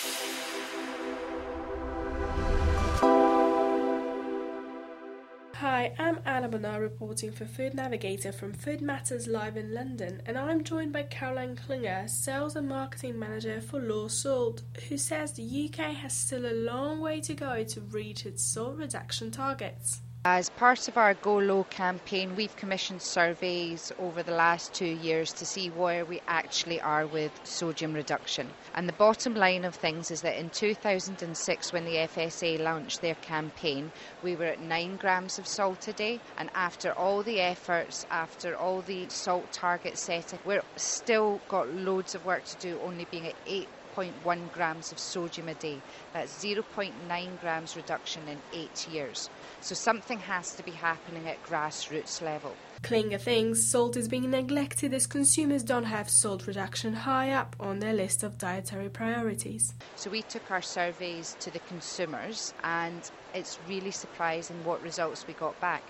Hi, I'm Anna Bonar reporting for Food Navigator from Food Matters Live in London, and I'm joined by Caroline Klinger, Sales and Marketing Manager for Low Salt, who says the UK has still a long way to go to reach its salt reduction targets. As part of our Go Low campaign, we've commissioned surveys over the last 2 years to see where we actually are with sodium reduction. And the bottom line of things is that in 2006, when the FSA launched their campaign, we were at 9 grams of salt a day. And after all the efforts, after all the salt target setting, we're still got loads of work to do, only being at 8.1 grams of sodium a day. That's 0.9 grams reduction in 8 years. So something has to be happening at grassroots level. Klinger thinks salt is being neglected as consumers don't have salt reduction high up on their list of dietary priorities. So we took our surveys to the consumers, and it's really surprising what results we got back.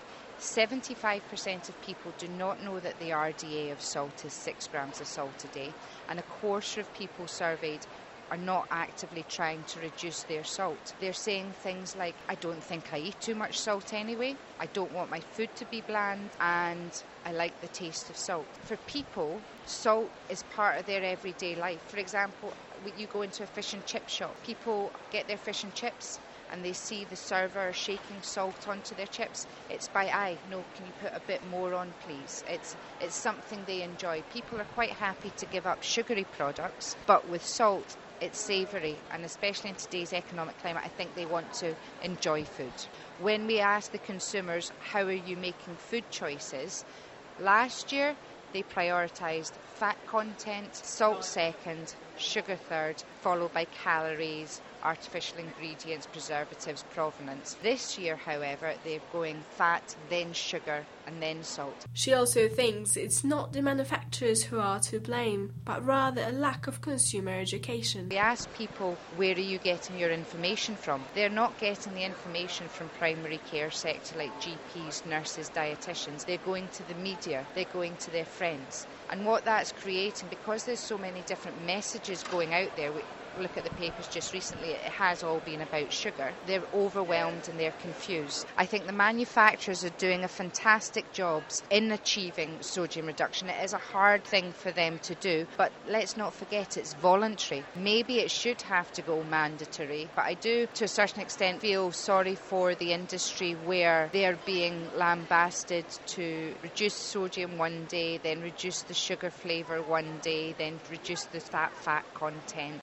75% of people do not know that the RDA of salt is 6 grams of salt a day, and a quarter of people surveyed are not actively trying to reduce their salt. They're saying things like, I don't think I eat too much salt anyway, I don't want my food to be bland, and I like the taste of salt. For people, salt is part of their everyday life. For example, when you go into a fish and chip shop, people get their fish and chips and they see the server shaking salt onto their chips. It's by eye. No, can you put a bit more on, please? It's something they enjoy. People are quite happy to give up sugary products, but with salt, it's savoury, and especially in today's economic climate, I think they want to enjoy food. When we ask the consumers, how are you making food choices? Last year, they prioritised fat content, salt second, sugar third, followed by calories, artificial ingredients, preservatives, provenance. This year, however, they're going fat, then sugar, and then salt. She also thinks it's not the manufacturers who are to blame, but rather a lack of consumer education. We ask people, where are you getting your information from? They're not getting the information from primary care sector like GPs, nurses, dietitians. They're going to the media, they're going to their friends. And what that's creating, because there's so many different messages going out there, look at the papers just recently, it has all been about sugar. They're overwhelmed and they're confused. I think the manufacturers are doing a fantastic job in achieving sodium reduction. It is a hard thing for them to do, but let's not forget it's voluntary. Maybe it should have to go mandatory, but I do to a certain extent feel sorry for the industry where they're being lambasted to reduce sodium one day, then reduce the sugar flavour one day, then reduce the fat content.